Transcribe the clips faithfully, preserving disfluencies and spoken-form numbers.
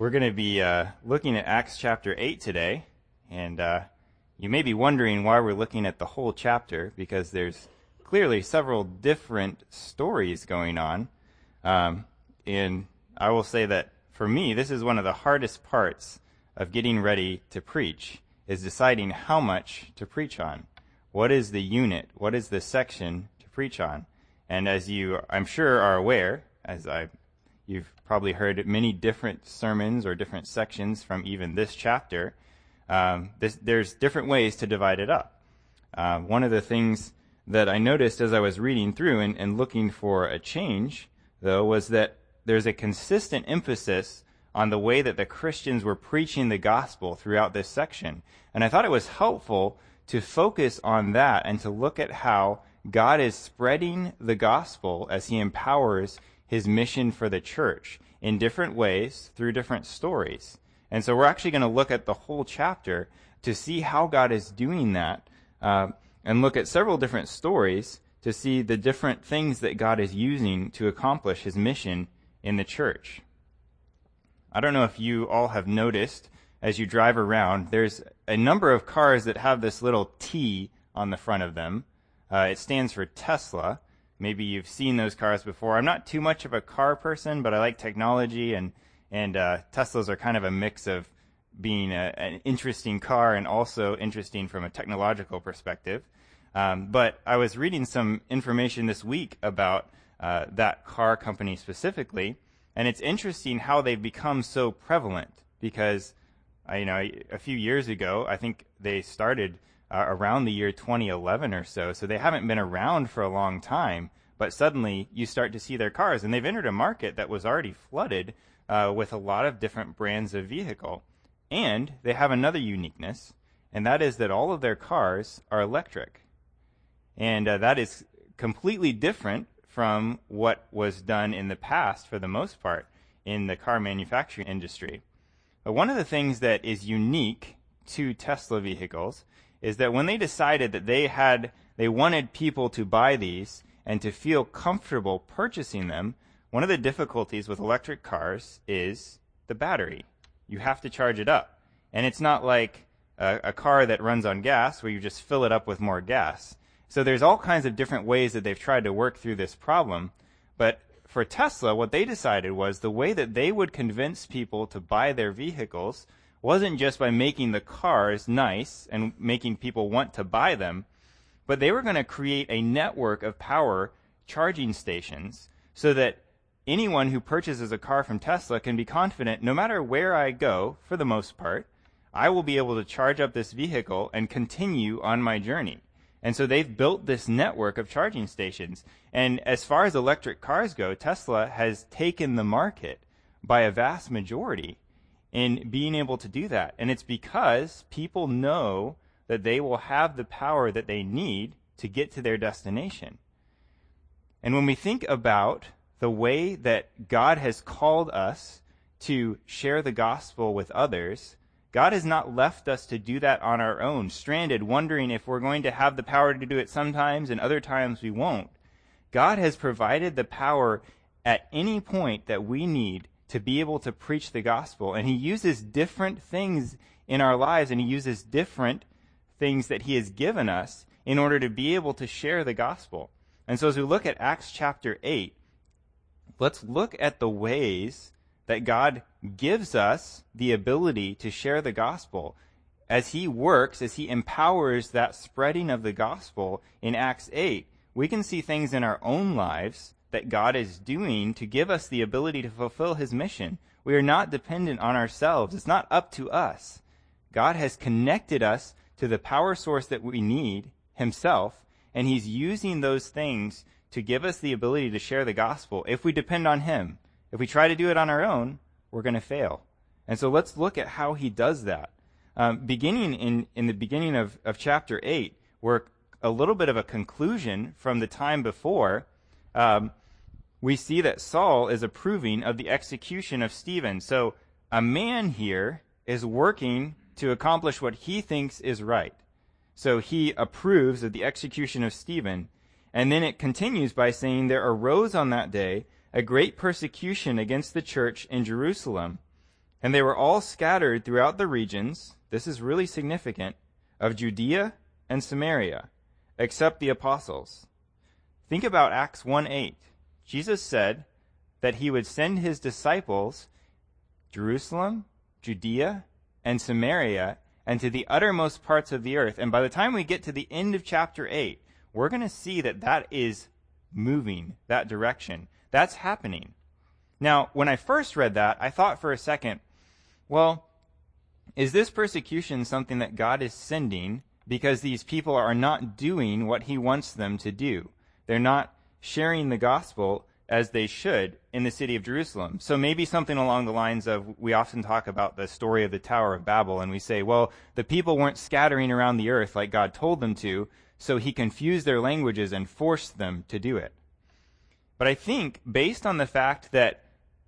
We're going to be uh, looking at Acts chapter eight today, and uh, you may be wondering why we're looking at the whole chapter, because there's clearly several different stories going on. Um, and I will say that for me, this is one of the hardest parts of getting ready to preach, is deciding how much to preach on. What is the unit? What is the section to preach on? And as you, I'm sure, are aware, as I You've probably heard many different sermons or different sections from even this chapter. Um, this, there's different ways to divide it up. Uh, one of the things that I noticed as I was reading through and, and looking for a change, though, was that there's a consistent emphasis on the way that the Christians were preaching the gospel throughout this section. And I thought it was helpful to focus on that and to look at how God is spreading the gospel as he empowers his mission for the church in different ways through different stories. And so we're actually going to look at the whole chapter to see how God is doing that, uh, and look at several different stories to see the different things that God is using to accomplish his mission in the church. I don't know if you all have noticed as you drive around, there's a number of cars that have this little T on the front of them. Uh, it stands for Tesla. Maybe you've seen those cars before. I'm not too much of a car person, but I like technology, and and uh, Teslas are kind of a mix of being a, an interesting car and also interesting from a technological perspective. Um, but I was reading some information this week about uh, that car company specifically, and it's interesting how they've become so prevalent because, uh, you know, a few years ago, I think they started Uh, around the year twenty eleven or so, so they haven't been around for a long time, but suddenly you start to see their cars, and they've entered a market that was already flooded uh, with a lot of different brands of vehicle. And they have another uniqueness, and that is that all of their cars are electric. And uh, that is completely different from what was done in the past, for the most part, in the car manufacturing industry. But one of the things that is unique to Tesla vehicles is that when they decided that they had, they wanted people to buy these and to feel comfortable purchasing them, one of the difficulties with electric cars is the battery. You have to charge it up. And it's not like a, a car that runs on gas where you just fill it up with more gas. So there's all kinds of different ways that they've tried to work through this problem. But for Tesla, what they decided was the way that they would convince people to buy their vehicles wasn't just by making the cars nice and making people want to buy them, but they were going to create a network of power charging stations so that anyone who purchases a car from Tesla can be confident no matter where I go, for the most part, I will be able to charge up this vehicle and continue on my journey. And so they've built this network of charging stations. And as far as electric cars go, Tesla has taken the market by a vast majority in being able to do that. And it's because people know that they will have the power that they need to get to their destination. And when we think about the way that God has called us to share the gospel with others, God has not left us to do that on our own, stranded, wondering if we're going to have the power to do it sometimes and other times we won't. God has provided the power at any point that we need to be able to preach the gospel. And he uses different things in our lives, and he uses different things that he has given us in order to be able to share the gospel. And so as we look at Acts chapter eight, let's look at the ways that God gives us the ability to share the gospel. As he works, as he empowers that spreading of the gospel in Acts eight, we can see things in our own lives that God is doing to give us the ability to fulfill his mission. We are not dependent on ourselves. It's not up to us. God has connected us to the power source that we need, himself, and he's using those things to give us the ability to share the gospel if we depend on him. If we try to do it on our own, we're going to fail. And so let's look at how he does that. Um, beginning in, in the beginning of, of chapter eight, we're a little bit of a conclusion from the time before. Um, we see that Saul is approving of the execution of Stephen. So a man here is working to accomplish what he thinks is right. So he approves of the execution of Stephen. And then it continues by saying, there arose on that day a great persecution against the church in Jerusalem, And they were all scattered throughout the regions, this is really significant, of Judea and Samaria, except the apostles. Think about Acts one eight. Jesus said that he would send his disciples Jerusalem, Judea, and Samaria, and to the uttermost parts of the earth. And by the time we get to the end of chapter eight, we're going to see that that is moving that direction. That's happening. Now, when I first read that, I thought for a second, well, is this persecution something that God is sending because these people are not doing what he wants them to do? They're not sharing the gospel as they should in the city of Jerusalem. So maybe something along the lines of, we often talk about the story of the Tower of Babel, and we say, well, the people weren't scattering around the earth like God told them to, so he confused their languages and forced them to do it. But I think, based on the fact that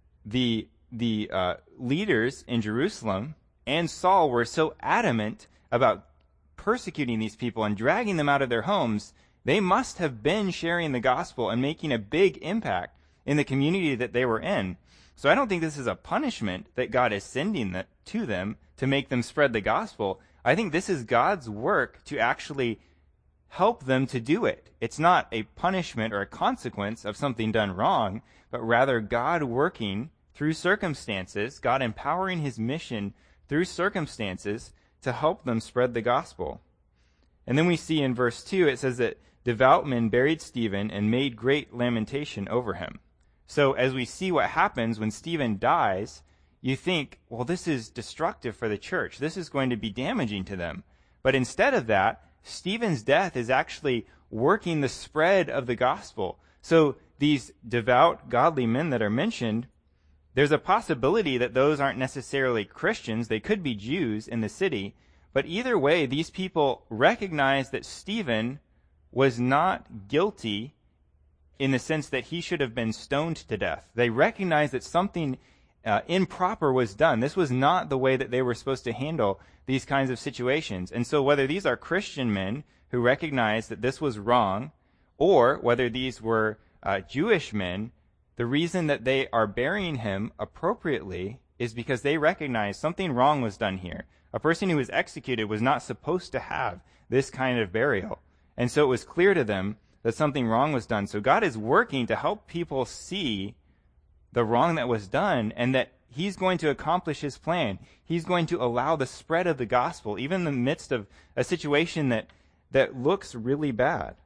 the the uh, leaders in Jerusalem and Saul were so adamant about persecuting these people and dragging them out of their homes, they must have been sharing the gospel and making a big impact in the community that they were in. So I don't think this is a punishment that God is sending that to them to make them spread the gospel. I think this is God's work to actually help them to do it. It's not a punishment or a consequence of something done wrong, but rather God working through circumstances, God empowering his mission through circumstances to help them spread the gospel. And then we see in verse two, it says that devout men buried Stephen and made great lamentation over him. So as we see what happens when Stephen dies, you think, well, this is destructive for the church. This is going to be damaging to them. But instead of that, Stephen's death is actually working the spread of the gospel. So these devout, godly men that are mentioned, there's a possibility that those aren't necessarily Christians. They could be Jews in the city. But either way, these people recognize that Stephen was not guilty in the sense that he should have been stoned to death. They recognize that something uh, improper was done. This was not the way that they were supposed to handle these kinds of situations. And so whether these are Christian men who recognize that this was wrong, or whether these were uh, Jewish men, the reason that they are burying him appropriately is because they recognize something wrong was done here. A person who was executed was not supposed to have this kind of burial. And so it was clear to them that something wrong was done. So God is working to help people see the wrong that was done, and that he's going to accomplish his plan. He's going to allow the spread of the gospel, even in the midst of a situation that, that looks really bad.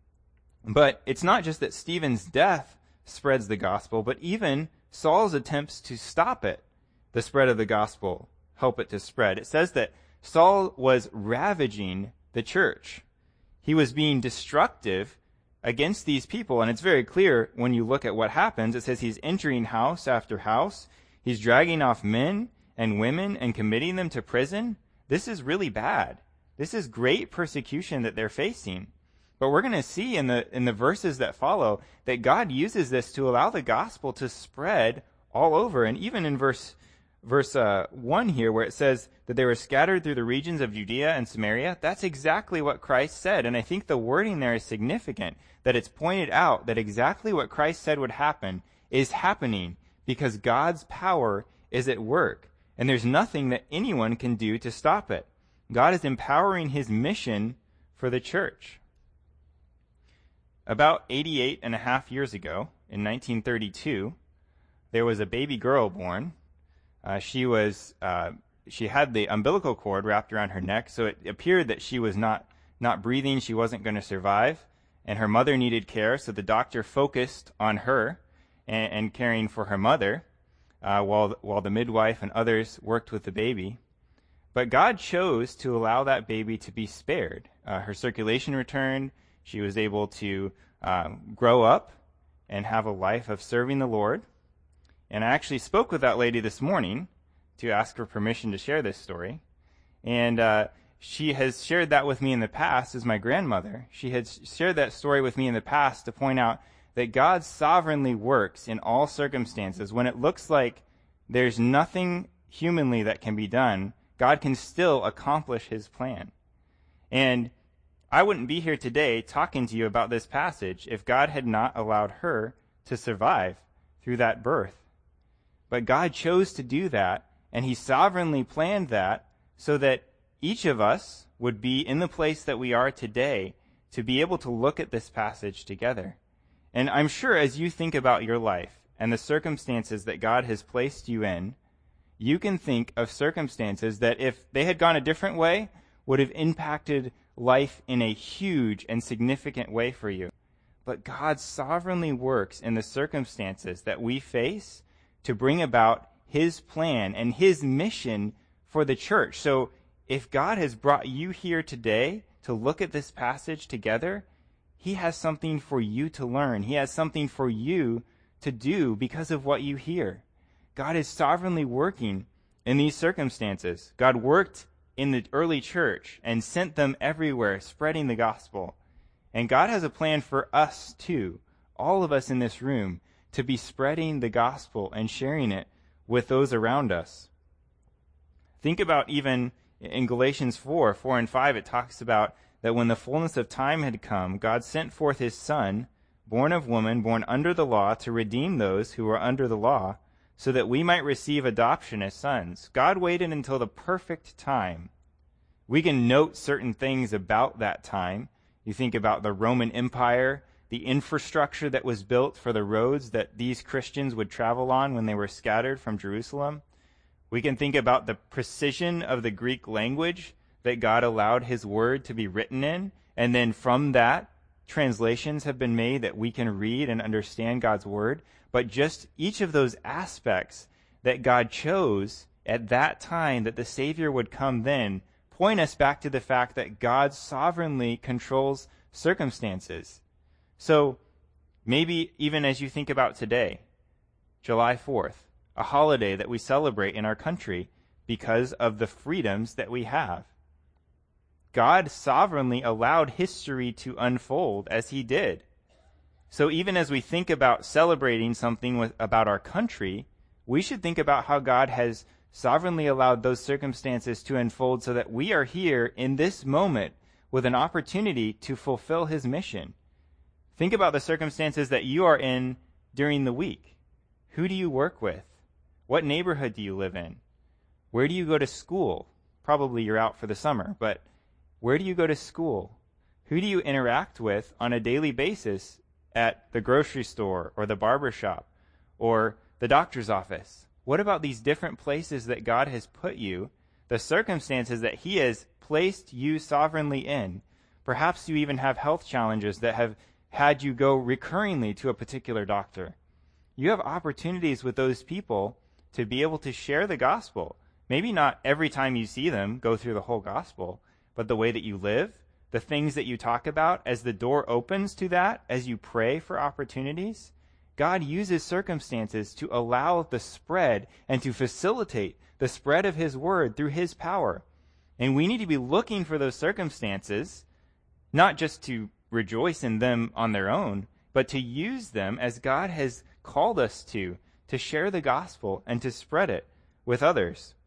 But it's not just that Stephen's death spreads the gospel, but even Saul's attempts to stop it, the spread of the gospel, help it to spread. It says that Saul was ravaging the church. He was being destructive against these people, and it's very clear when you look at what happens. It says he's entering house after house. He's dragging off men and women and committing them to prison. This is really bad. This is great persecution that they're facing. But we're going to see in the in the verses that follow that God uses this to allow the gospel to spread all over. And even in verse verse uh, one here, where it says that they were scattered through the regions of Judea and Samaria, that's exactly what Christ said. And I think the wording there is significant, that it's pointed out that exactly what Christ said would happen is happening because God's power is at work. And there's nothing that anyone can do to stop it. God is empowering his mission for the church. About eighty-eight and a half years ago, in nineteen thirty-two, there was a baby girl born. Uh, she was uh, she had the umbilical cord wrapped around her neck, so it appeared that she was not not breathing. She wasn't going to survive, and her mother needed care. So the doctor focused on her and, and caring for her mother, uh, while while the midwife and others worked with the baby. But God chose to allow that baby to be spared. Uh, her circulation returned. She was able to uh, grow up and have a life of serving the Lord. And I actually spoke with that lady this morning to ask her permission to share this story. And uh, she has shared that with me in the past as my grandmother. She had shared that story with me in the past to point out that God sovereignly works in all circumstances. When it looks like there's nothing humanly that can be done, God can still accomplish his plan. And I wouldn't be here today talking to you about this passage if God had not allowed her to survive through that birth. But God chose to do that, And he sovereignly planned that so that each of us would be in the place that we are today to be able to look at this passage together. And I'm sure as you think about your life and the circumstances that God has placed you in, you can think of circumstances that if they had gone a different way, would have impacted life in a huge and significant way for you. But God sovereignly works in the circumstances that we face to bring about his plan and his mission for the church. So if God has brought you here today to look at this passage together, he has something for you to learn. He has something for you to do because of what you hear. God is sovereignly working in these circumstances. God worked in the early church and sent them everywhere, spreading the gospel. And God has a plan for us too, all of us in this room, to be spreading the gospel and sharing it with those around us. Think about even in Galatians four, four and five, it talks about that when the fullness of time had come, God sent forth his Son, born of woman, born under the law, to redeem those who were under the law, so that we might receive adoption as sons. God waited until the perfect time. We can note certain things about that time. You think about the Roman Empire, the infrastructure that was built for the roads that these Christians would travel on when they were scattered from Jerusalem. We can think about the precision of the Greek language that God allowed his word to be written in, and then from that, translations have been made that we can read and understand God's word. But just each of those aspects that God chose at that time that the Savior would come then point us back to the fact that God sovereignly controls circumstances. So maybe even as you think about today, July fourth, a holiday that we celebrate in our country because of the freedoms that we have. God sovereignly allowed history to unfold as he did. So even as we think about celebrating something with, about our country, we should think about how God has sovereignly allowed those circumstances to unfold so that we are here in this moment with an opportunity to fulfill his mission. Think about the circumstances that you are in during the week. Who do you work with? What neighborhood do you live in? Where do you go to school? Probably you're out for the summer, but where do you go to school? Who do you interact with on a daily basis at the grocery store or the barber shop or the doctor's office? What about these different places that God has put you, the circumstances that he has placed you sovereignly in? Perhaps you even have health challenges that have had you go recurringly to a particular doctor. You have opportunities with those people to be able to share the gospel. Maybe not every time you see them go through the whole gospel, but the way that you live, the things that you talk about, as the door opens to that, as you pray for opportunities, God uses circumstances to allow the spread and to facilitate the spread of his word through his power. And we need to be looking for those circumstances, not just to rejoice in them on their own, but to use them as God has called us to, to share the gospel and to spread it with others.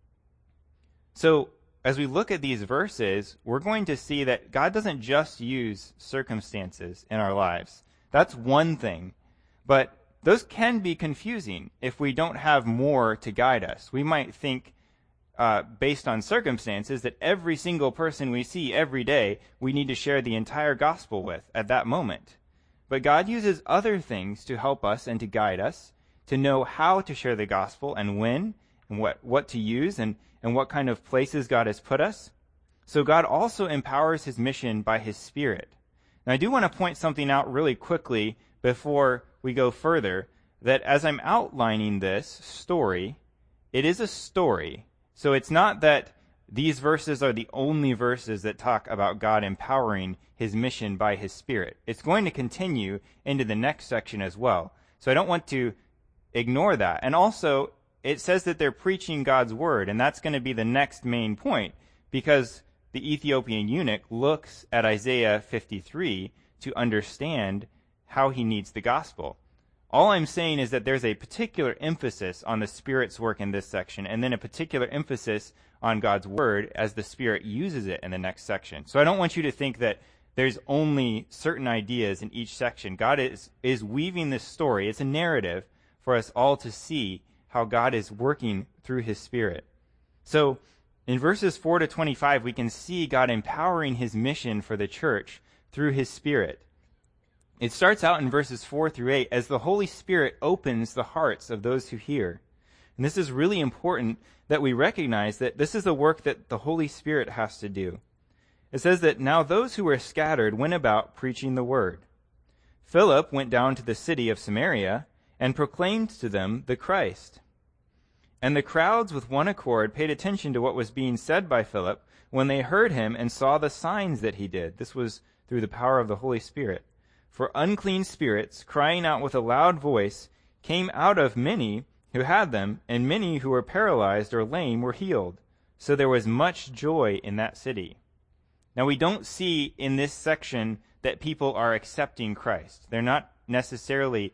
So, as we look at these verses, we're going to see that God doesn't just use circumstances in our lives. That's one thing. But those can be confusing if we don't have more to guide us. We might think, uh, based on circumstances, that every single person we see every day, we need to share the entire gospel with at that moment. But God uses other things to help us and to guide us, to know how to share the gospel and when, and what, what to use, and and what kind of places God has put us. So God also empowers his mission by his Spirit. Now I do want to point something out really quickly before we go further, that as I'm outlining this story, it is a story. So it's not that these verses are the only verses that talk about God empowering his mission by his Spirit. It's going to continue into the next section as well. So I don't want to ignore that. And also, it says that they're preaching God's word, and that's going to be the next main point, because the Ethiopian eunuch looks at Isaiah fifty-three to understand how he needs the gospel. All I'm saying is that there's a particular emphasis on the Spirit's work in this section, and then a particular emphasis on God's word as the Spirit uses it in the next section. So I don't want you to think that there's only certain ideas in each section. God is, is weaving this story. It's a narrative for us all to see how how God is working through his Spirit. So in verses four to twenty-five, we can see God empowering his mission for the church through his Spirit. It starts out in verses four through eight as the Holy Spirit opens the hearts of those who hear. And this is really important that we recognize that this is a work that the Holy Spirit has to do. It says that now those who were scattered went about preaching the word. Philip went down to the city of Samaria and proclaimed to them the Christ. And the crowds with one accord paid attention to what was being said by Philip when they heard him and saw the signs that he did. This was through the power of the Holy Spirit. For unclean spirits, crying out with a loud voice, came out of many who had them, and many who were paralyzed or lame were healed. So there was much joy in that city. Now we don't see in this section that people are accepting Christ. They're not necessarily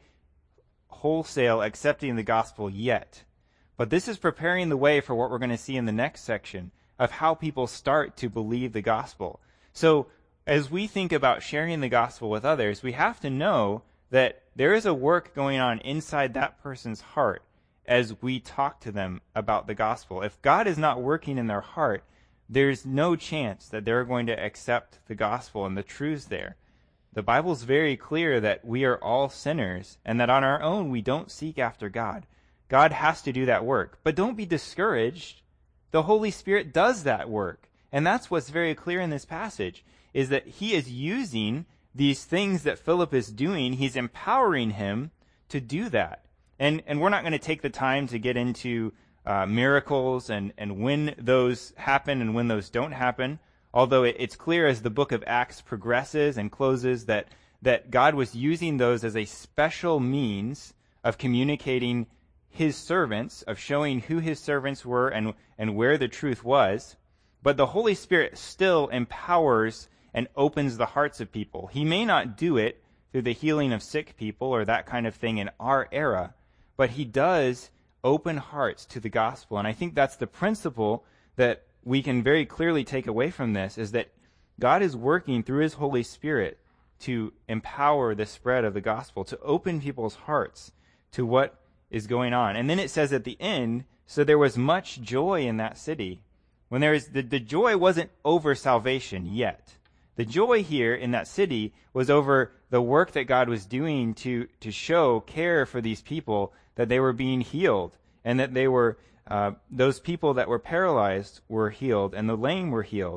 wholesale accepting the gospel yet. But this is preparing the way for what we're going to see in the next section of how people start to believe the gospel. So as we think about sharing the gospel with others, we have to know that there is a work going on inside that person's heart as we talk to them about the gospel. If God is not working in their heart, there's no chance that they're going to accept the gospel and the truths there. The Bible's very clear that we are all sinners and that on our own we don't seek after God. God has to do that work. But don't be discouraged. The Holy Spirit does that work. And that's what's very clear in this passage, is that he is using these things that Philip is doing. He's empowering him to do that. And and we're not going to take the time to get into uh, miracles and, and when those happen and when those don't happen, although it, it's clear as the book of Acts progresses and closes that, that God was using those as a special means of communicating his servants, of showing who his servants were and, and where the truth was. But the Holy Spirit still empowers and opens the hearts of people. He may not do it through the healing of sick people or that kind of thing in our era, but he does open hearts to the gospel. And I think that's the principle that we can very clearly take away from this, is that God is working through his Holy Spirit to empower the spread of the gospel, to open people's hearts to what is going on. And then it says at the end, so there was much joy in that city. When there is the, the joy wasn't over salvation yet. The joy here in that city was over the work that God was doing to, to show care for these people, that they were being healed, and that they were, uh, those people that were paralyzed were healed, and the lame were healed.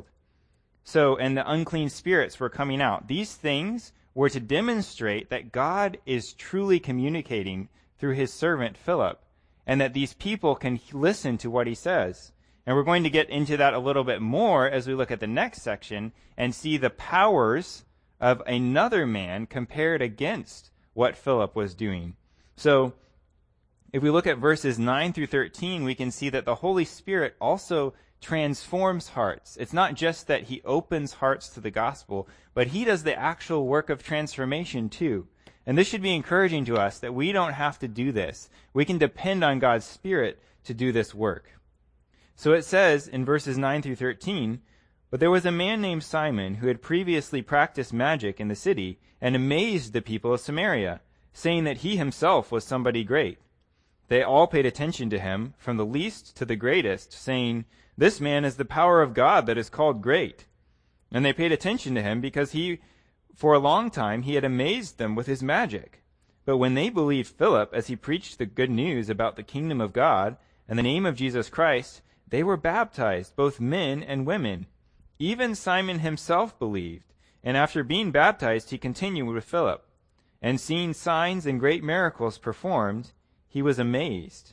So, and the unclean spirits were coming out. These things were to demonstrate that God is truly communicating through his servant Philip, and that these people can listen to what he says. And we're going to get into that a little bit more as we look at the next section and see the powers of another man compared against what Philip was doing. So if we look at verses nine through thirteen, we can see that the Holy Spirit also transforms hearts. It's not just that he opens hearts to the gospel, but he does the actual work of transformation too. And this should be encouraging to us that we don't have to do this. We can depend on God's Spirit to do this work. So it says in verses nine through thirteen, but there was a man named Simon who had previously practiced magic in the city and amazed the people of Samaria, saying that he himself was somebody great. They all paid attention to him, from the least to the greatest, saying, this man is the power of God that is called great. And they paid attention to him because he, for a long time, he had amazed them with his magic. But when they believed Philip as he preached the good news about the kingdom of God and the name of Jesus Christ, they were baptized, both men and women. Even Simon himself believed, and after being baptized, he continued with Philip. And seeing signs and great miracles performed, he was amazed.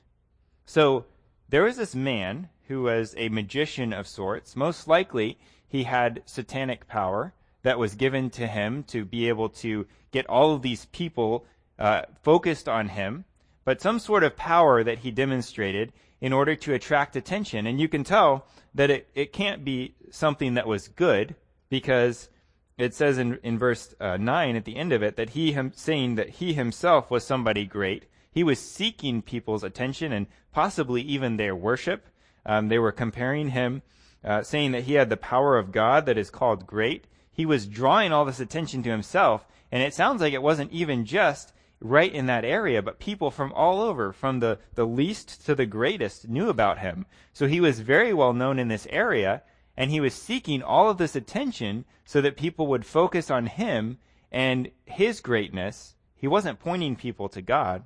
So there was this man who was a magician of sorts. Most likely, he had satanic power that was given to him to be able to get all of these people uh, focused on him, but some sort of power that he demonstrated in order to attract attention. And you can tell that it, it can't be something that was good, because it says in, in verse uh, nine at the end of it that he him, saying that he himself was somebody great. He was seeking people's attention and possibly even their worship. Um, they were comparing him, uh, saying that he had the power of God that is called great. He was drawing all this attention to himself, and it sounds like it wasn't even just right in that area, but people from all over, from the, the least to the greatest, knew about him. So he was very well known in this area, and he was seeking all of this attention so that people would focus on him and his greatness. He wasn't pointing people to God.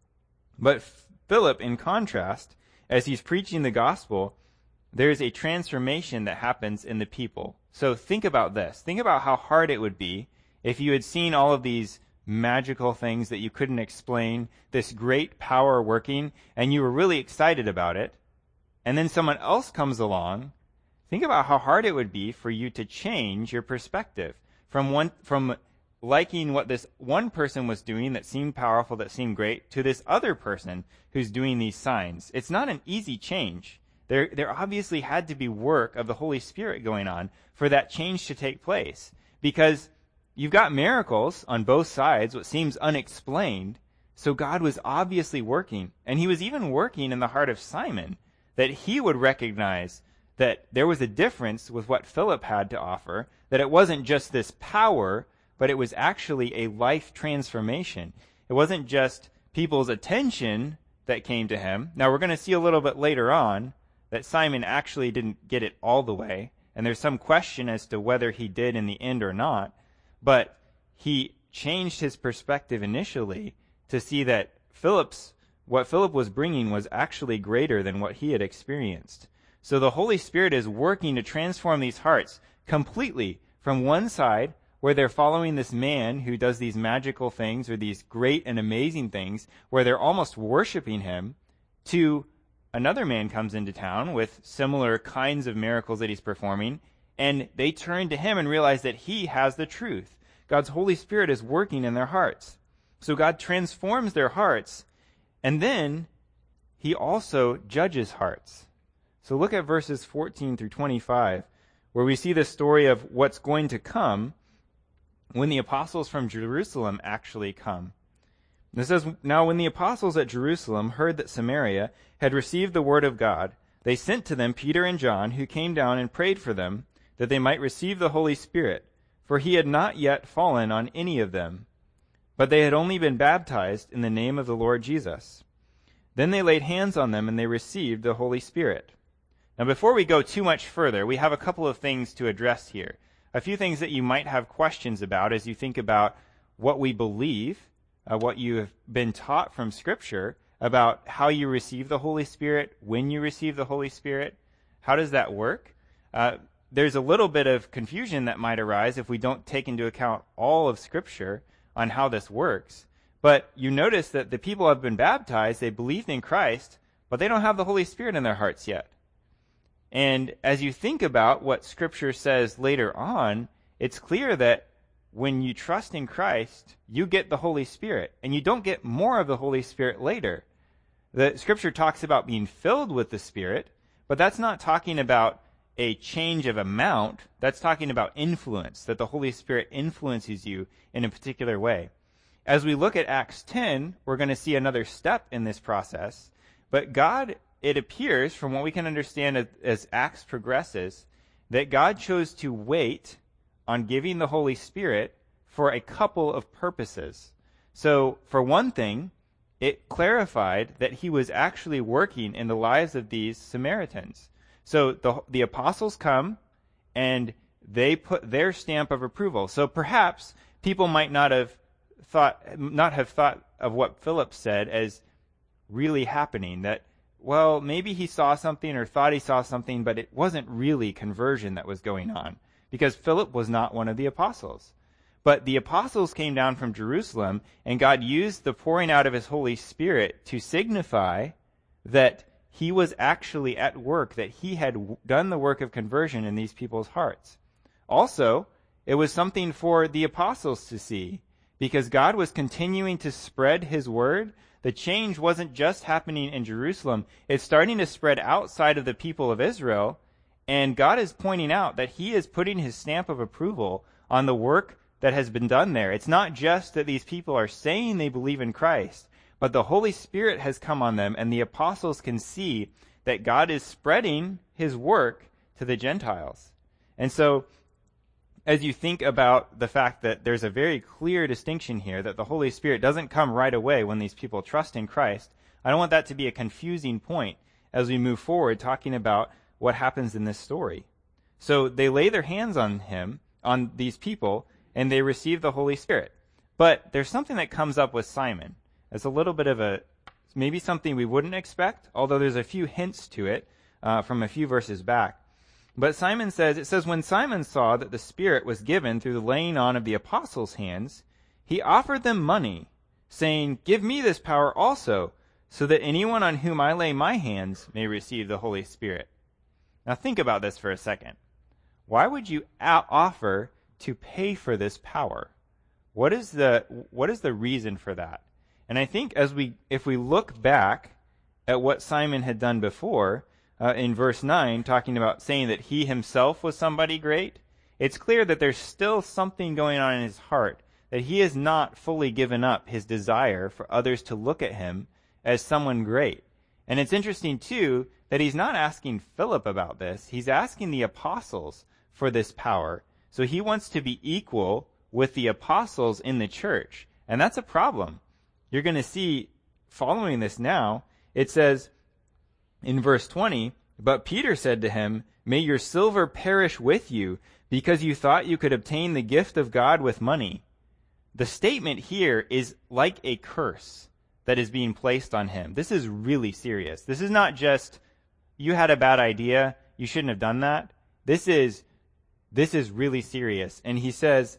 But Philip, in contrast, as he's preaching the gospel, there's a transformation that happens in the people. So think about this. Think about how hard it would be if you had seen all of these magical things that you couldn't explain, this great power working, and you were really excited about it, and then someone else comes along. Think about how hard it would be for you to change your perspective from one from liking what this one person was doing that seemed powerful, that seemed great, to this other person who's doing these signs. It's not an easy change. There, there obviously had to be work of the Holy Spirit going on for that change to take place, because you've got miracles on both sides, what seems unexplained. So God was obviously working, and he was even working in the heart of Simon, that he would recognize that there was a difference with what Philip had to offer, that it wasn't just this power, but it was actually a life transformation. It wasn't just people's attention that came to him. Now, we're going to see a little bit later on that Simon actually didn't get it all the way, and there's some question as to whether he did in the end or not, but he changed his perspective initially to see that Philip's, what Philip was bringing was actually greater than what he had experienced. So the Holy Spirit is working to transform these hearts completely from one side, where they're following this man who does these magical things or these great and amazing things, where they're almost worshiping him, to another man comes into town with similar kinds of miracles that he's performing, and they turn to him and realize that he has the truth. God's Holy Spirit is working in their hearts. So God transforms their hearts, and then he also judges hearts. So look at verses fourteen through twenty-five, where we see the story of what's going to come when the apostles from Jerusalem actually come. It says, "Now when the apostles at Jerusalem heard that Samaria had received the word of God, they sent to them Peter and John, who came down and prayed for them, that they might receive the Holy Spirit, for he had not yet fallen on any of them, but they had only been baptized in the name of the Lord Jesus. Then they laid hands on them, and they received the Holy Spirit." Now, before we go too much further, we have a couple of things to address here. A few things that you might have questions about as you think about what we believe, uh, what you have been taught from Scripture about how you receive the Holy Spirit, when you receive the Holy Spirit. How does that work? Uh, there's a little bit of confusion that might arise if we don't take into account all of Scripture on how this works. But you notice that the people have been baptized, they believed in Christ, but they don't have the Holy Spirit in their hearts yet. And as you think about what Scripture says later on, it's clear that when you trust in Christ, you get the Holy Spirit, and you don't get more of the Holy Spirit later. The Scripture talks about being filled with the Spirit, but that's not talking about a change of amount. That's talking about influence, that the Holy Spirit influences you in a particular way. As we look at Acts ten, we're going to see another step in this process, but God, it appears, from what we can understand as, as Acts progresses, that God chose to wait on giving the Holy Spirit for a couple of purposes. So, for one thing, it clarified that he was actually working in the lives of these Samaritans. So, the, the apostles come, and they put their stamp of approval. So, perhaps people might not have thought, not have thought of what Philip said as really happening, that well, maybe he saw something or thought he saw something, but it wasn't really conversion that was going on, because Philip was not one of the apostles. But the apostles came down from Jerusalem, and God used the pouring out of his Holy Spirit to signify that he was actually at work, that he had done the work of conversion in these people's hearts. Also, it was something for the apostles to see, because God was continuing to spread his word. The change wasn't just happening in Jerusalem. It's starting to spread outside of the people of Israel, and God is pointing out that he is putting his stamp of approval on the work that has been done there. It's not just that these people are saying they believe in Christ, but the Holy Spirit has come on them, and the apostles can see that God is spreading his work to the Gentiles. And so as you think about the fact that there's a very clear distinction here, that the Holy Spirit doesn't come right away when these people trust in Christ, I don't want that to be a confusing point as we move forward talking about what happens in this story. So they lay their hands on him, on these people, and they receive the Holy Spirit. But there's something that comes up with Simon. It's a little bit of a, maybe something we wouldn't expect, although there's a few hints to it uh, from a few verses back. But Simon says, it says, when Simon saw that the Spirit was given through the laying on of the apostles' hands, he offered them money, saying, give me this power also, so that anyone on whom I lay my hands may receive the Holy Spirit. Now think about this for a second. Why would you offer to pay for this power? What is the what is the reason for that? And I think as we if we look back at what Simon had done before, uh, in verse nine, talking about saying that he himself was somebody great, it's clear that there's still something going on in his heart, that he has not fully given up his desire for others to look at him as someone great. And it's interesting, too, that he's not asking Philip about this. He's asking the apostles for this power. So he wants to be equal with the apostles in the church. And that's a problem. You're going to see, following this now, it says in verse twenty, but Peter said to him, may your silver perish with you, because you thought you could obtain the gift of God with money. The statement here is like a curse that is being placed on him. This is really serious. This is not just, you had a bad idea, you shouldn't have done that. This is, this is really serious. And he says,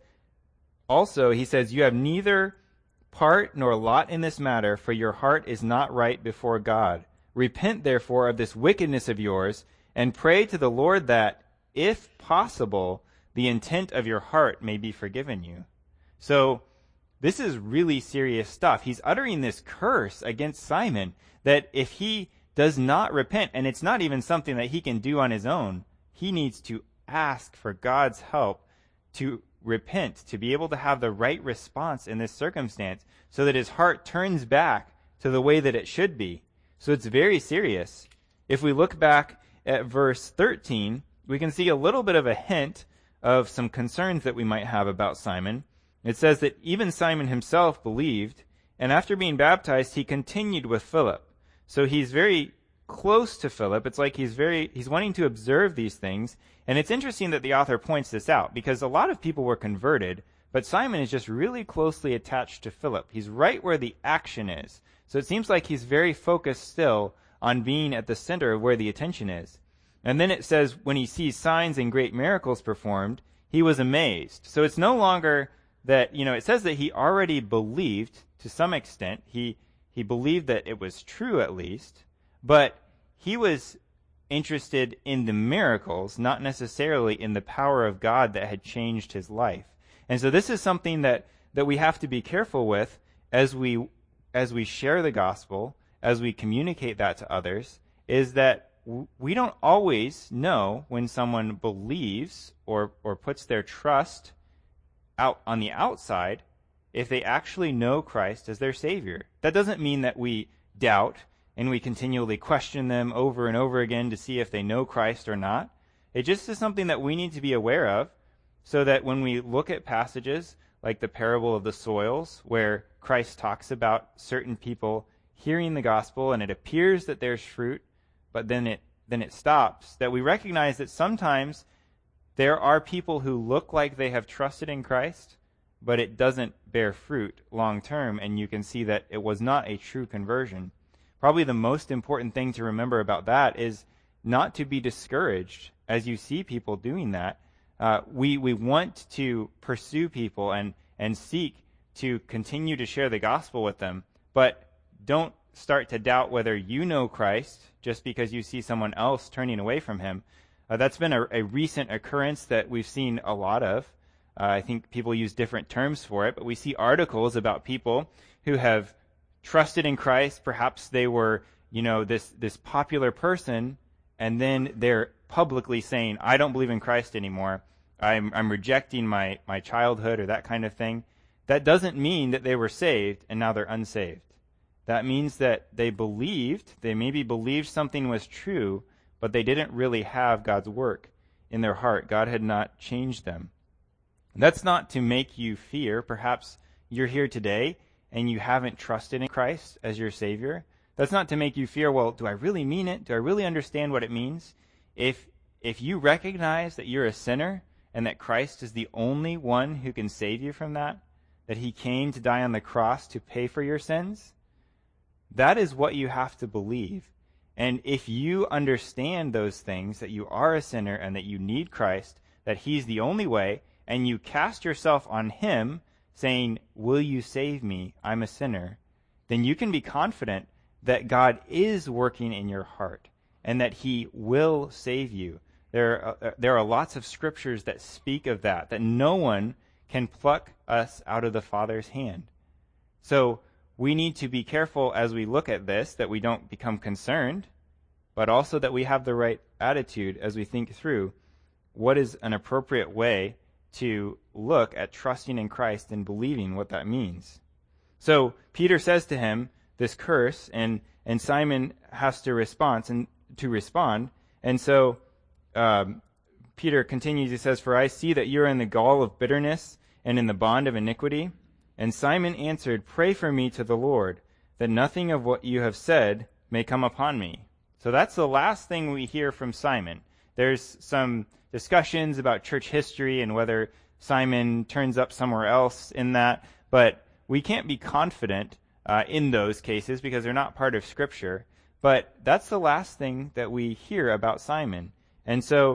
also, he says, you have neither part nor lot in this matter, for your heart is not right before God. Repent, therefore, of this wickedness of yours, and pray to the Lord that, if possible, the intent of your heart may be forgiven you. So, this is really serious stuff. He's uttering this curse against Simon that if he does not repent, and it's not even something that he can do on his own, he needs to ask for God's help to repent, to be able to have the right response in this circumstance so that his heart turns back to the way that it should be. So it's very serious. If we look back at verse thirteen, we can see a little bit of a hint of some concerns that we might have about Simon. It says that even Simon himself believed, and after being baptized, he continued with Philip. So he's very close to Philip. It's like he's very he's wanting to observe these things. And it's interesting that the author points this out, because a lot of people were converted, but Simon is just really closely attached to Philip. He's right where the action is. So it seems like he's very focused still on being at the center of where the attention is. And then it says, when he sees signs and great miracles performed, he was amazed. So it's no longer that, you know, it says that he already believed to some extent. He he believed that it was true at least, but he was interested in the miracles, not necessarily in the power of God that had changed his life. And so this is something that, that we have to be careful with as we as we share the gospel, as we communicate that to others, is that w- we don't always know when someone believes or or puts their trust out on the outside if they actually know Christ as their Savior. That doesn't mean that we doubt and we continually question them over and over again to see if they know Christ or not. It just is something that we need to be aware of, so that when we look at passages like the parable of the soils, where Christ talks about certain people hearing the gospel and it appears that there's fruit, but then it then it stops, that we recognize that sometimes there are people who look like they have trusted in Christ, but it doesn't bear fruit long term, and you can see that it was not a true conversion. Probably the most important thing to remember about that is not to be discouraged as you see people doing that. Uh, we we want to pursue people and, and seek to continue to share the gospel with them, but don't start to doubt whether you know Christ just because you see someone else turning away from him. Uh, that's been a, a recent occurrence that we've seen a lot of. Uh, I think people use different terms for it, but we see articles about people who have trusted in Christ. Perhaps they were, you know, this this popular person, and then they're publicly saying, I don't believe in Christ anymore. I'm I'm rejecting my, my childhood, or that kind of thing. That doesn't mean that they were saved and now they're unsaved. That means that they believed, they maybe believed something was true, but they didn't really have God's work in their heart. God had not changed them. That's not to make you fear. Perhaps you're here today and you haven't trusted in Christ as your Savior. That's not to make you fear, well, do I really mean it? Do I really understand what it means? If if you recognize that you're a sinner and that Christ is the only one who can save you from that, that he came to die on the cross to pay for your sins, that is what you have to believe. And if you understand those things, that you are a sinner and that you need Christ, that he's the only way, and you cast yourself on him, saying, will you save me? I'm a sinner. Then you can be confident that God is working in your heart and that he will save you. There are, there are lots of scriptures that speak of that, that no one can pluck us out of the Father's hand. So we need to be careful as we look at this, that we don't become concerned, but also that we have the right attitude as we think through what is an appropriate way to look at trusting in Christ and believing what that means. So Peter says to him this curse, and and Simon has to respond and to respond. And so um, Peter continues. He says, "For I see that you are in the gall of bitterness and in the bond of iniquity." And Simon answered, "Pray for me to the Lord, that nothing of what you have said may come upon me." So that's the last thing we hear from Simon. There's some discussions about church history and whether Simon turns up somewhere else in that, but we can't be confident uh, in those cases because they're not part of Scripture. But that's the last thing that we hear about Simon. And so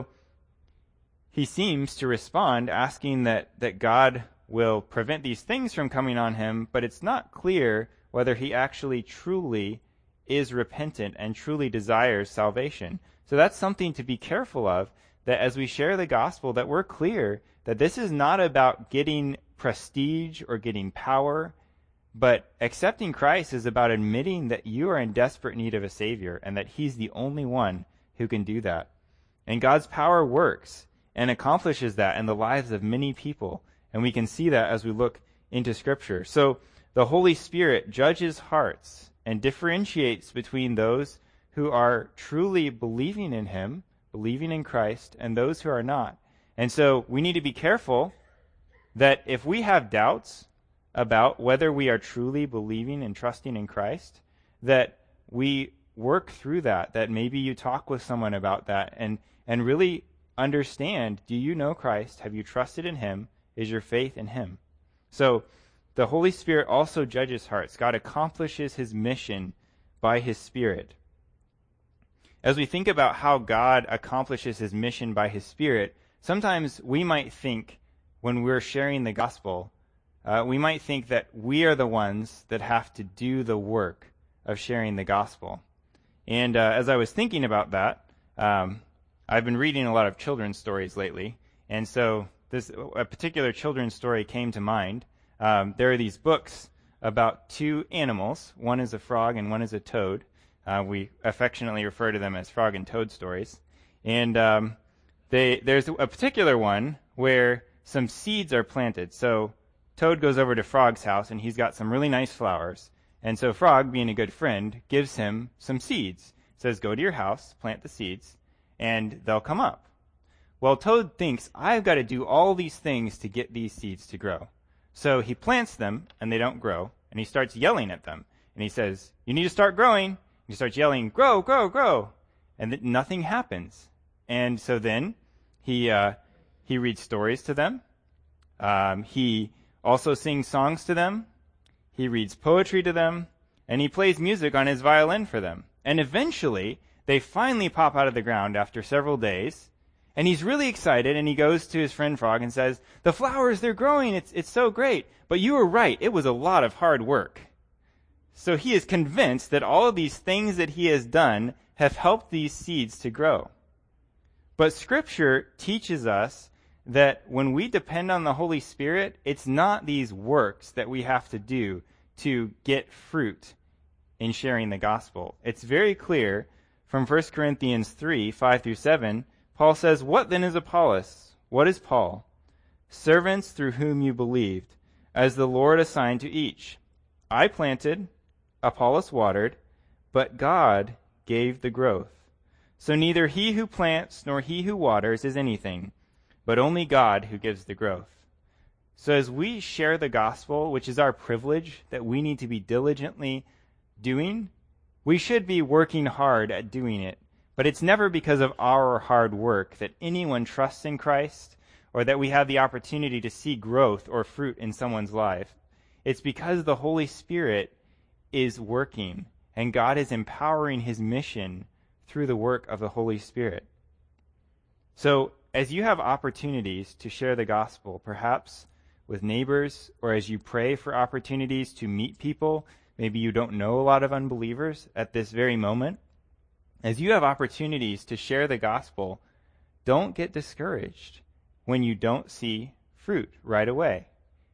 he seems to respond asking that, that God will prevent these things from coming on him, but it's not clear whether he actually truly is repentant and truly desires salvation. So that's something to be careful of, that as we share the gospel, that we're clear that this is not about getting prestige or getting power, but accepting Christ is about admitting that you are in desperate need of a Savior and that he's the only one who can do that. And God's power works and accomplishes that in the lives of many people. And we can see that as we look into Scripture. So the Holy Spirit judges hearts and differentiates between those who are truly believing in him, believing in Christ, and those who are not. And so we need to be careful that if we have doubts about whether we are truly believing and trusting in Christ, that we work through that, that maybe you talk with someone about that and, and really understand, do you know Christ? Have you trusted in him? Is your faith in him? So the Holy Spirit also judges hearts. God accomplishes his mission by his Spirit. As we think about how God accomplishes his mission by his Spirit, sometimes we might think when we're sharing the gospel, uh, we might think that we are the ones that have to do the work of sharing the gospel. And uh, as I was thinking about that, um, I've been reading a lot of children's stories lately, and so this a particular children's story came to mind. Um, there are these books about two animals. One is a frog and one is a toad. Uh, we affectionately refer to them as frog and toad stories. And um, they, there's a particular one where some seeds are planted. So Toad goes over to Frog's house, and he's got some really nice flowers. And so Frog, being a good friend, gives him some seeds. Says, go to your house, plant the seeds, and they'll come up. Well, Toad thinks, I've got to do all these things to get these seeds to grow. So he plants them, and they don't grow, and he starts yelling at them. And he says, you need to start growing. He starts yelling, grow, grow, grow. And th- nothing happens. And so then he uh, he reads stories to them. Um, he also sings songs to them. He reads poetry to them. And he plays music on his violin for them. And eventually, they finally pop out of the ground after several days. And he's really excited, and he goes to his friend Frog and says, the flowers, they're growing. It's, it's so great. But you were right. It was a lot of hard work. So he is convinced that all of these things that he has done have helped these seeds to grow. But Scripture teaches us that when we depend on the Holy Spirit, it's not these works that we have to do to get fruit in sharing the gospel. It's very clear from First Corinthians three, five through seven, Paul says, what then is Apollos? What is Paul? Servants through whom you believed, as the Lord assigned to each. I planted, Apollos watered, but God gave the growth. So neither he who plants nor he who waters is anything, but only God who gives the growth. So as we share the gospel, which is our privilege that we need to be diligently doing, we should be working hard at doing it. But it's never because of our hard work that anyone trusts in Christ or that we have the opportunity to see growth or fruit in someone's life. It's because the Holy Spirit is working and God is empowering his mission through the work of the Holy Spirit. So as you have opportunities to share the gospel, perhaps with neighbors, or as you pray for opportunities to meet people, maybe you don't know a lot of unbelievers at this very moment, as you have opportunities to share the gospel, don't get discouraged when you don't see fruit right away.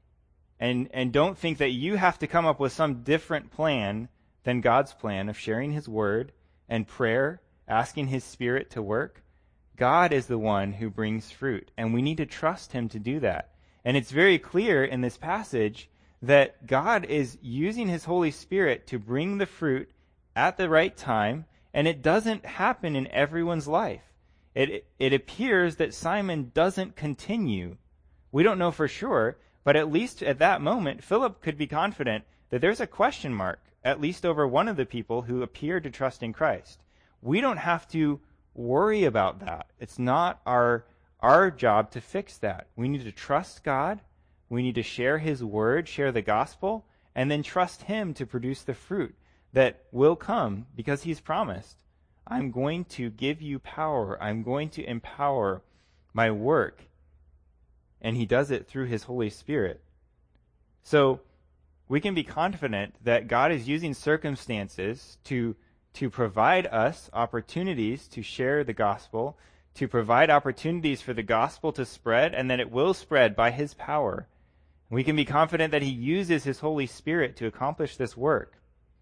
And and don't think that you have to come up with some different plan than God's plan of sharing his word and prayer, asking his Spirit to work. God is the one who brings fruit, and we need to trust him to do that. And it's very clear in this passage that God is using his Holy Spirit to bring the fruit at the right time, and it doesn't happen in everyone's life. It, it appears that Simon doesn't continue. We don't know for sure, but at least at that moment, Philip could be confident that there's a question mark, at least over one of the people who appeared to trust in Christ. We don't have to worry about that. It's not our our job to fix that. We need to trust God. We need to share his word, share the gospel, and then trust him to produce the fruit that will come because he's promised. I'm going to give you power. I'm going to empower my work. And he does it through his Holy Spirit. So we can be confident that God is using circumstances to, to provide us opportunities to share the gospel, to provide opportunities for the gospel to spread, and that it will spread by his power. We can be confident that he uses his Holy Spirit to accomplish this work.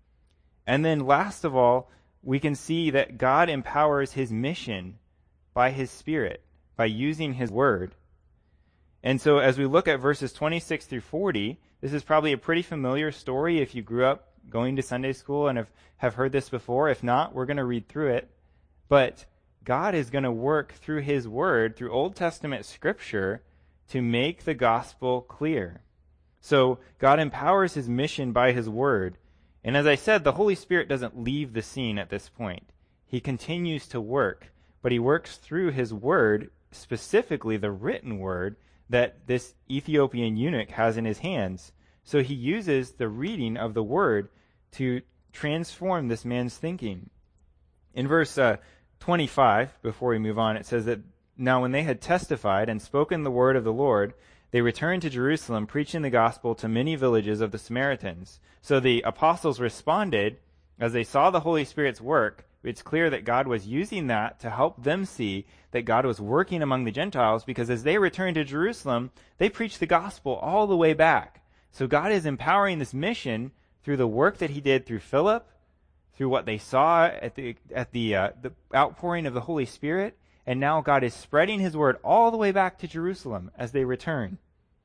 And then last of all, we can see that God empowers his mission by his Spirit, by using his word. And so as we look at verses twenty-six through forty, this is probably a pretty familiar story if you grew up going to Sunday school and have, have heard this before. If not, we're going to read through it. But God is going to work through his word, through Old Testament scripture, to make the gospel clear. So God empowers his mission by his word. And as I said, the Holy Spirit doesn't leave the scene at this point. He continues to work, but he works through his word, specifically the written word that this Ethiopian eunuch has in his hands. So he uses the reading of the word to transform this man's thinking. In verse uh, twenty-five, before we move on, it says that now when they had testified and spoken the word of the Lord, they returned to Jerusalem, preaching the gospel to many villages of the Samaritans. So the apostles responded as they saw the Holy Spirit's work. It's clear that God was using that to help them see that God was working among the Gentiles, because as they returned to Jerusalem, they preached the gospel all the way back. So God is empowering this mission through the work that he did through Philip, through what they saw at the at the uh, the outpouring of the Holy Spirit, and now God is spreading his word all the way back to Jerusalem as they return.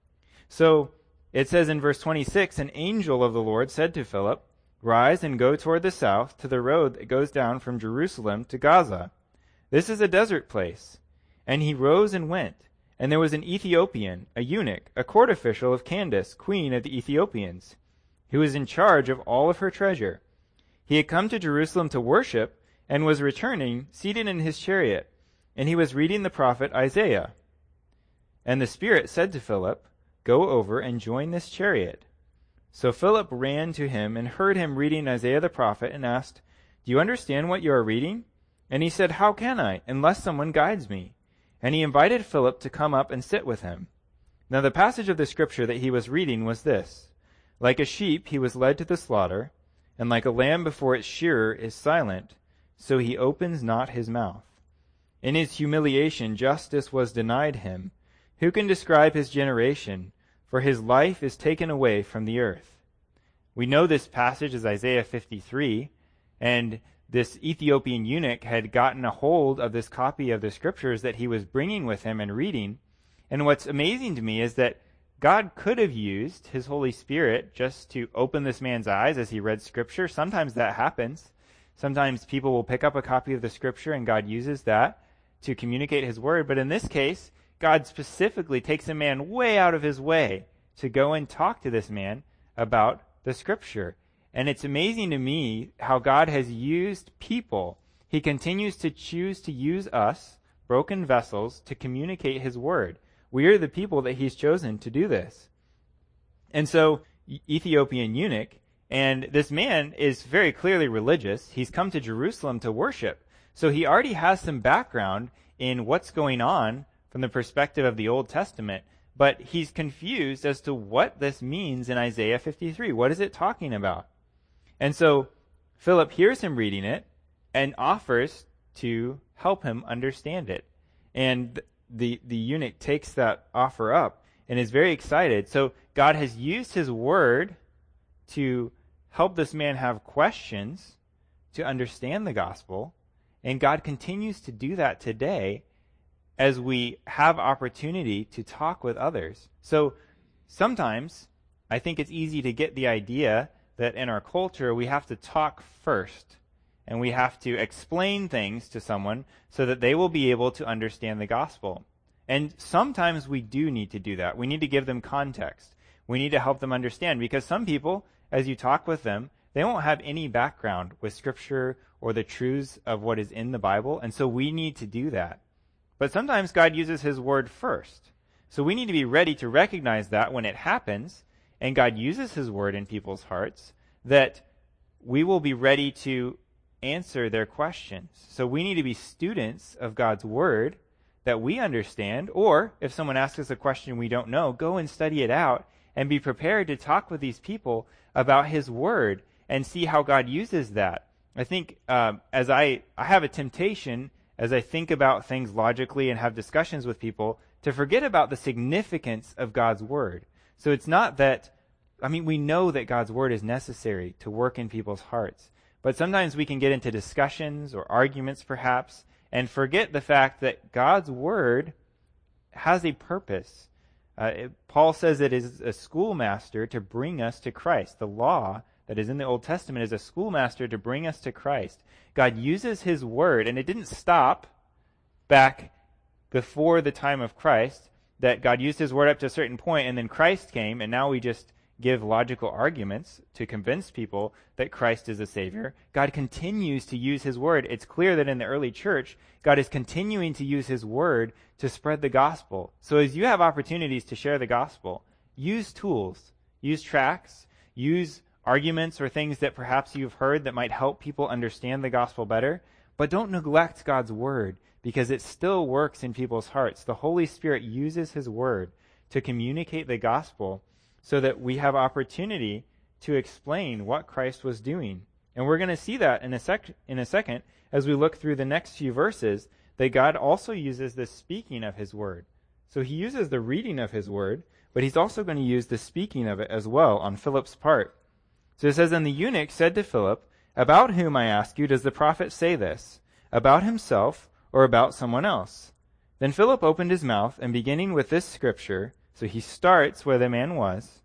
So it says in verse twenty-six, an angel of the Lord said to Philip, "Rise and go toward the south to the road that goes down from Jerusalem to Gaza. This is a desert place." And he rose and went. And there was an Ethiopian, a eunuch, a court official of Candace, queen of the Ethiopians, who was in charge of all of her treasure. He had come to Jerusalem to worship and was returning, seated in his chariot, and he was reading the prophet Isaiah. And the Spirit said to Philip, "Go over and join this chariot." So Philip ran to him and heard him reading Isaiah the prophet and asked, "Do you understand what you are reading?" And he said, "How can I, unless someone guides me?" And he invited Philip to come up and sit with him. Now the passage of the scripture that he was reading was this: "Like a sheep he was led to the slaughter, and like a lamb before its shearer is silent, so he opens not his mouth. In his humiliation justice was denied him. Who can describe his generation? For his life is taken away from the earth." We know this passage as Isaiah fifty-three, and this Ethiopian eunuch had gotten a hold of this copy of the scriptures that he was bringing with him and reading. And what's amazing to me is that God could have used his Holy Spirit just to open this man's eyes as he read scripture. Sometimes that happens. Sometimes people will pick up a copy of the scripture and God uses that to communicate his word. But in this case, God specifically takes a man way out of his way to go and talk to this man about the Scripture. And it's amazing to me how God has used people. He continues to choose to use us, broken vessels, to communicate his word. We are the people that he's chosen to do this. And so, Ethiopian eunuch, and this man is very clearly religious. He's come to Jerusalem to worship. So he already has some background in what's going on from the perspective of the Old Testament. But he's confused as to what this means in Isaiah fifty-three. What is it talking about? And so Philip hears him reading it and offers to help him understand it. And the, the eunuch takes that offer up and is very excited. So God has used his word to help this man have questions to understand the gospel. And God continues to do that today as we have opportunity to talk with others. So sometimes I think it's easy to get the idea that in our culture we have to talk first and we have to explain things to someone so that they will be able to understand the gospel. And sometimes we do need to do that. We need to give them context. We need to help them understand, because some people, as you talk with them, they won't have any background with Scripture or the truths of what is in the Bible, and so we need to do that. But sometimes God uses his word first. So we need to be ready to recognize that when it happens, and God uses his word in people's hearts, that we will be ready to answer their questions. So we need to be students of God's word that we understand, or if someone asks us a question we don't know, go and study it out and be prepared to talk with these people about his word and see how God uses that. I think um, as I, I have a temptation as I think about things logically and have discussions with people to forget about the significance of God's word. So it's not that, I mean, we know that God's word is necessary to work in people's hearts, but sometimes we can get into discussions or arguments perhaps and forget the fact that God's word has a purpose. Uh, it, Paul says it is a schoolmaster to bring us to Christ. The law that is in the Old Testament is a schoolmaster to bring us to Christ. God uses his word, and it didn't stop back before the time of Christ, that God used his word up to a certain point, and then Christ came, and now we just give logical arguments to convince people that Christ is the Savior. God continues to use his word. It's clear that in the early church, God is continuing to use his word to spread the gospel. So as you have opportunities to share the gospel, use tools, use tracts, use arguments or things that perhaps you've heard that might help people understand the gospel better, but don't neglect God's word, because it still works in people's hearts. The Holy Spirit uses his word to communicate the gospel so that we have opportunity to explain what Christ was doing. And we're going to see that in a sec- in a second as we look through the next few verses, that God also uses the speaking of his word. So he uses the reading of his word, but he's also going to use the speaking of it as well on Philip's part. So it says, "And the eunuch said to Philip, 'About whom, I ask you, does the prophet say this? About himself or about someone else?' Then Philip opened his mouth, and beginning with this scripture," so he starts where the man was,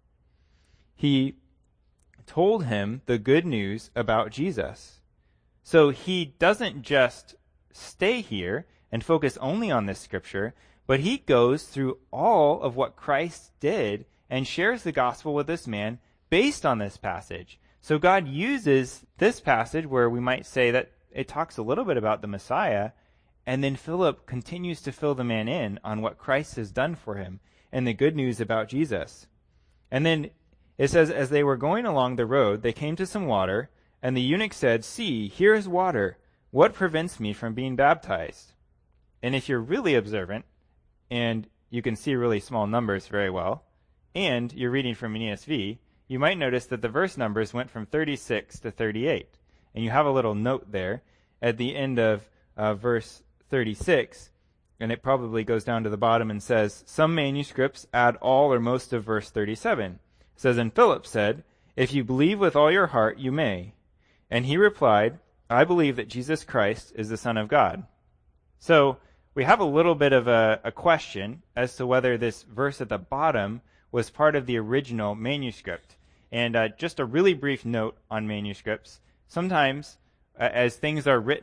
"he told him the good news about Jesus." So he doesn't just stay here and focus only on this scripture, but he goes through all of what Christ did and shares the gospel with this man based on this passage. So God uses this passage where we might say that it talks a little bit about the Messiah, and then Philip continues to fill the man in on what Christ has done for him and the good news about Jesus. And then it says, "As they were going along the road, they came to some water, and the eunuch said, 'See, here is water. What prevents me from being baptized?'" And if you're really observant, and you can see really small numbers very well, and you're reading from an E S V, you might notice that the verse numbers went from thirty-six to thirty-eight. And you have a little note there at the end of uh, verse thirty-six, and it probably goes down to the bottom and says, some manuscripts add all or most of verse thirty-seven. It says, "And Philip said, 'If you believe with all your heart, you may.' And he replied, 'I believe that Jesus Christ is the Son of God.'" So we have a little bit of a, a question as to whether this verse at the bottom was part of the original manuscript. And uh, just a really brief note on manuscripts. Sometimes, uh, as things are written,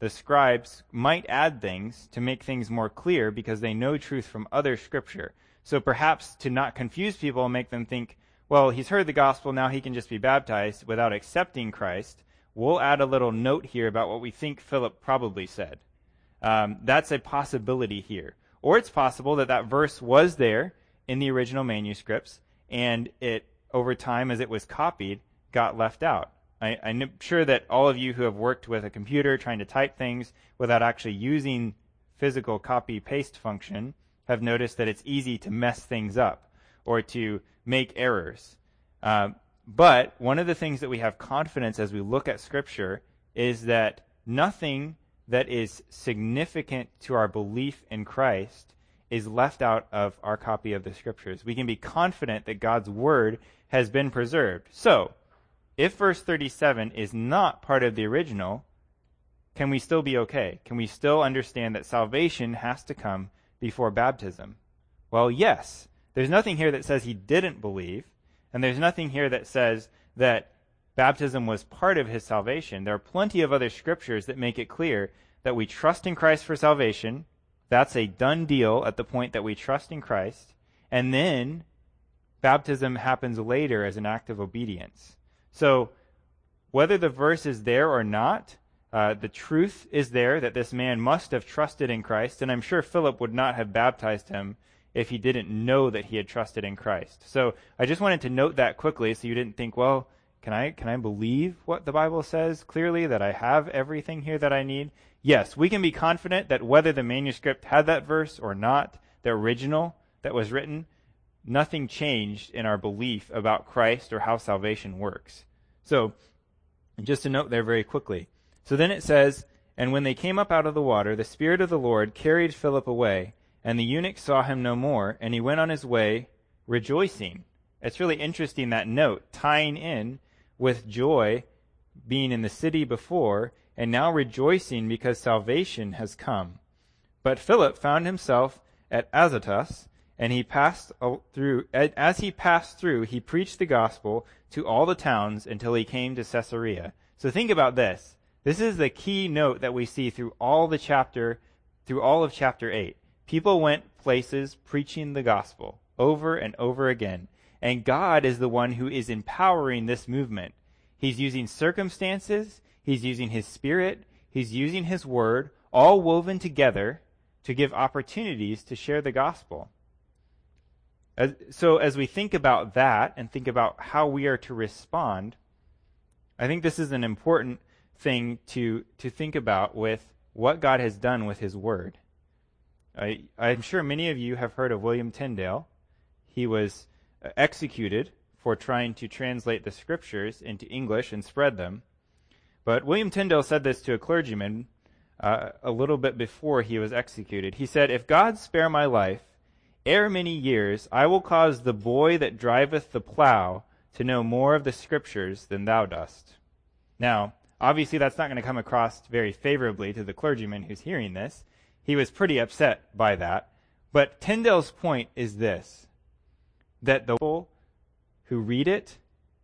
the scribes might add things to make things more clear because they know truth from other scripture. So perhaps to not confuse people and make them think, well, he's heard the gospel, now he can just be baptized without accepting Christ, we'll add a little note here about what we think Philip probably said. Um, that's a possibility here. Or it's possible that that verse was there in the original manuscripts, and it, over time, as it was copied, got left out. I, I'm sure that all of you who have worked with a computer trying to type things without actually using physical copy-paste function have noticed that it's easy to mess things up or to make errors. Um, but one of the things that we have confidence as we look at Scripture is that nothing that is significant to our belief in Christ is left out of our copy of the Scriptures. We can be confident that God's Word has been preserved. So, if verse thirty-seven is not part of the original, can we still be okay? Can we still understand that salvation has to come before baptism? Well, yes. There's nothing here that says he didn't believe, and there's nothing here that says that baptism was part of his salvation. There are plenty of other scriptures that make it clear that we trust in Christ for salvation. That's a done deal at the point that we trust in Christ. And then baptism happens later as an act of obedience. So whether the verse is there or not, uh, the truth is there that this man must have trusted in Christ. And I'm sure Philip would not have baptized him if he didn't know that he had trusted in Christ. So I just wanted to note that quickly so you didn't think, well, can I can I believe what the Bible says clearly, that I have everything here that I need? Yes, we can be confident that whether the manuscript had that verse or not, the original that was written, nothing changed in our belief about Christ or how salvation works. So just a note there very quickly. So then it says, and when they came up out of the water, the Spirit of the Lord carried Philip away, and the eunuch saw him no more, and he went on his way rejoicing. It's really interesting, that note, tying in with joy being in the city before, and now rejoicing because salvation has come. But Philip found himself at Azotus, and he passed through. As he passed through, he preached the gospel to all the towns until he came to Caesarea. So think about this. This is the key note that we see through all the chapter, through all of chapter eight. People went places preaching the gospel over and over again. And God is the one who is empowering this movement. He's using circumstances, he's using his Spirit, he's using his word, all woven together to give opportunities to share the gospel. As, so as we think about that and think about how we are to respond, I think this is an important thing to, to think about with what God has done with his word. I, I'm sure many of you have heard of William Tyndale. He was executed for trying to translate the scriptures into English and spread them. But William Tyndale said this to a clergyman uh, a little bit before he was executed. He said, "If God spare my life, ere many years, I will cause the boy that driveth the plow to know more of the scriptures than thou dost." Now, obviously that's not going to come across very favorably to the clergyman who's hearing this. He was pretty upset by that. But Tyndale's point is this, that the people who read it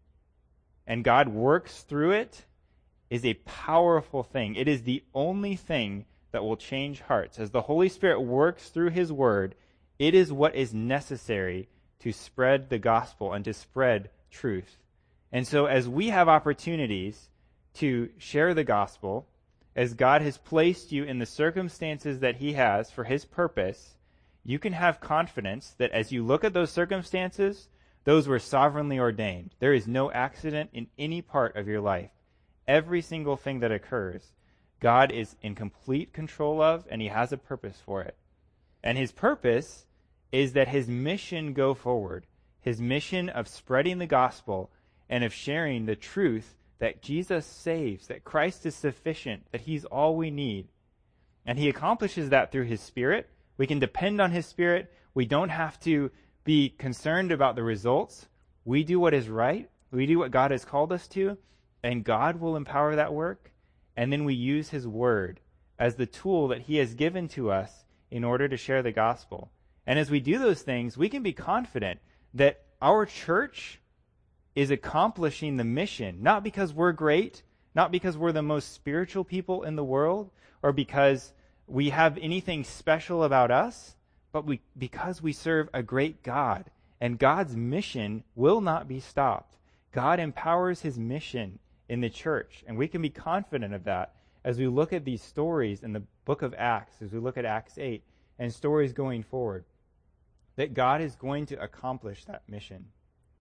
and God works through it is a powerful thing. It is the only thing that will change hearts. As the Holy Spirit works through his word, it is what is necessary to spread the gospel and to spread truth. And so as we have opportunities to share the gospel, as God has placed you in the circumstances that he has for his purpose, you can have confidence that as you look at those circumstances, those were sovereignly ordained. There is no accident in any part of your life. Every single thing that occurs, God is in complete control of, and he has a purpose for it. And his purpose is that his mission go forward, his mission of spreading the gospel and of sharing the truth that Jesus saves, that Christ is sufficient, that he's all we need. And he accomplishes that through his Spirit. We can depend on his Spirit. We don't have to be concerned about the results. We do what is right. We do what God has called us to, and God will empower that work. And then we use his word as the tool that he has given to us in order to share the gospel. And as we do those things, we can be confident that our church is accomplishing the mission, not because we're great, not because we're the most spiritual people in the world, or because we have anything special about us, but we because we serve a great God. And God's mission will not be stopped. God empowers his mission in the church, and we can be confident of that as we look at these stories in the book of Acts, as we look at Acts eight, and stories going forward, that God is going to accomplish that mission.